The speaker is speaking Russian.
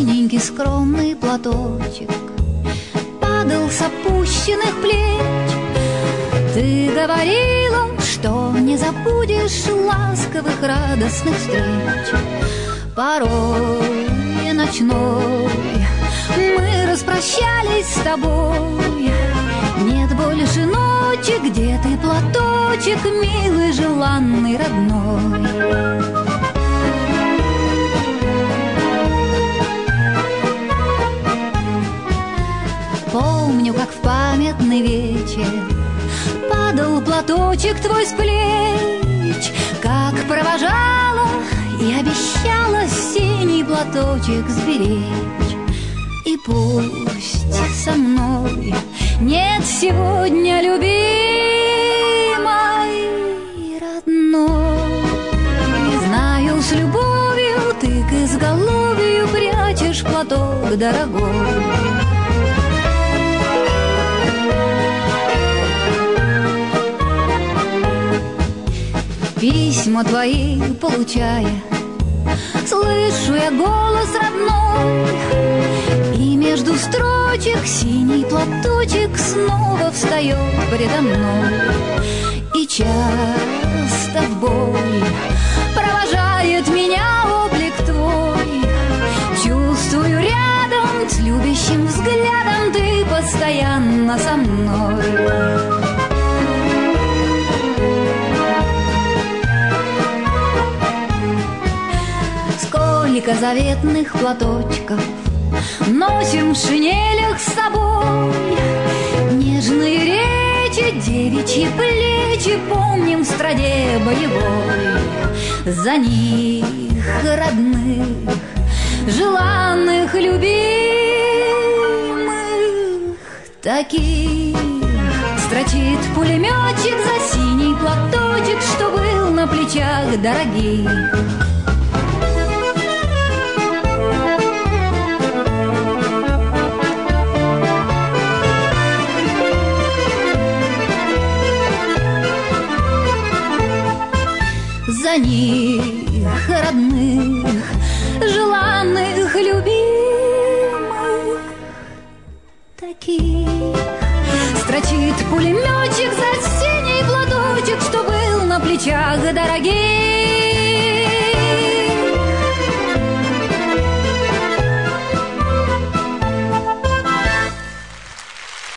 тоненький скромный платочек падал с опущенных плеч. Ты говорила, что не забудешь ласковых радостных встреч. Порой ночной мы распрощались с тобой. Нет больше ночи, где ты, платочек, милый, желанный, родной. Помню, как в памятный вечер падал платочек твой с плеч, как провожала и обещала синий платочек сберечь. И пусть со мной нет сегодня любимой, родной, и знаю, с любовью ты к изголовью прячешь платок дорогой. Письма твои получая, слышу я голос родной, и между строчек синий платочек снова встает предо мной. И часто в бой провожает меня облик твой. Чувствую рядом с любящим взглядом ты постоянно со мной. Сколько заветных платочков носим в шинелях с собой. Нежные речи, девичьи плечи помним в страде боевой. За них, родных, желанных, любимых, таких строчит пулеметчик за синий платочек, что был на плечах дорогих. За них,